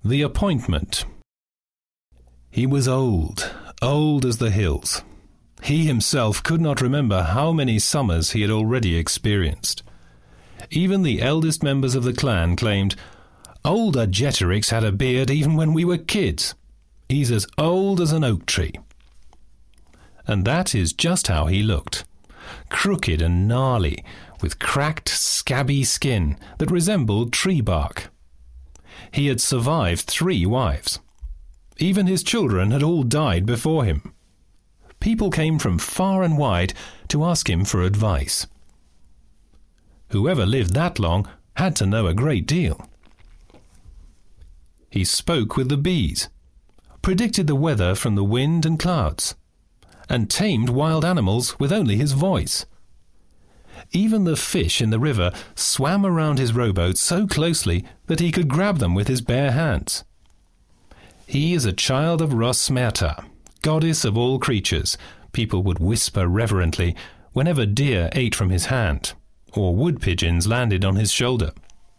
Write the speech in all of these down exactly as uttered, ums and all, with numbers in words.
The Appointment. He was old, old as the hills. He himself could not remember how many summers he had already experienced. Even the eldest members of the clan claimed, "Old Argetorix had a beard even when we were kids. He's as old as an oak tree." And that is just how he looked. Crooked and gnarly, with cracked, scabby skin that resembled tree bark. He had survived three wives. Even his children had all died before him. People came from far and wide to ask him for advice. Whoever lived that long had to know a great deal. He spoke with the bees, predicted the weather from the wind and clouds, and tamed wild animals with only his voice. Even the fish in the river swam around his rowboat so closely that he could grab them with his bare hands. He is a child of Rosmerta, goddess of all creatures, people would whisper reverently whenever deer ate from his hand, or wood pigeons landed on his shoulder.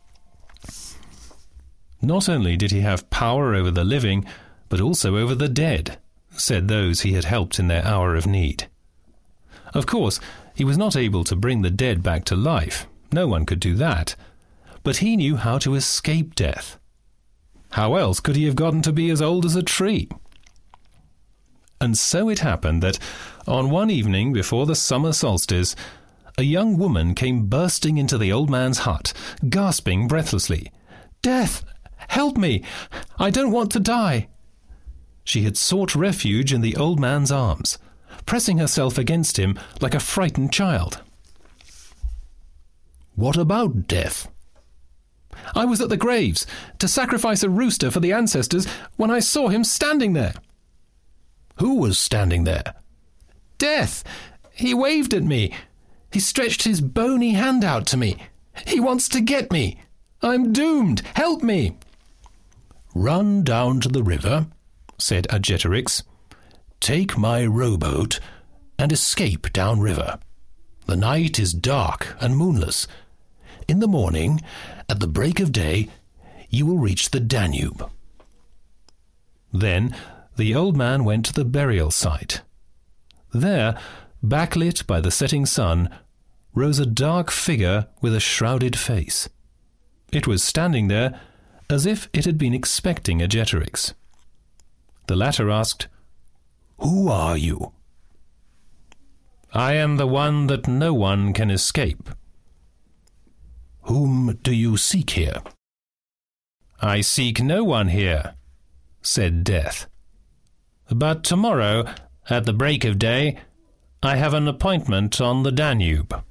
Not only did he have power over the living, but also over the dead, said those he had helped in their hour of need. Of course, he was not able to bring the dead back to life. No one could do that. But he knew how to escape death. How else could he have gotten to be as old as a tree? And so it happened that, on one evening before the summer solstice, a young woman came bursting into the old man's hut, gasping breathlessly, "Death! Help me! I don't want to die!" She had sought refuge in the old man's arms, pressing herself against him like a frightened child. "What about death?" "I was at the graves to sacrifice a rooster for the ancestors when I saw him standing there." "Who was standing there?" "Death. He waved at me. He stretched his bony hand out to me. He wants to get me. I'm doomed. Help me." "Run down to the river," said Argetorix. "Take my rowboat and escape downriver. The night is dark and moonless. In the morning, at the break of day, you will reach the Danube." Then the old man went to the burial site. There, backlit by the setting sun, rose a dark figure with a shrouded face. It was standing there as if it had been expecting Argetorix. The latter asked, "Who are you?" "I am the one that no one can escape." "Whom do you seek here?" "I seek no one here," said Death. "But tomorrow, at the break of day, I have an appointment on the Danube."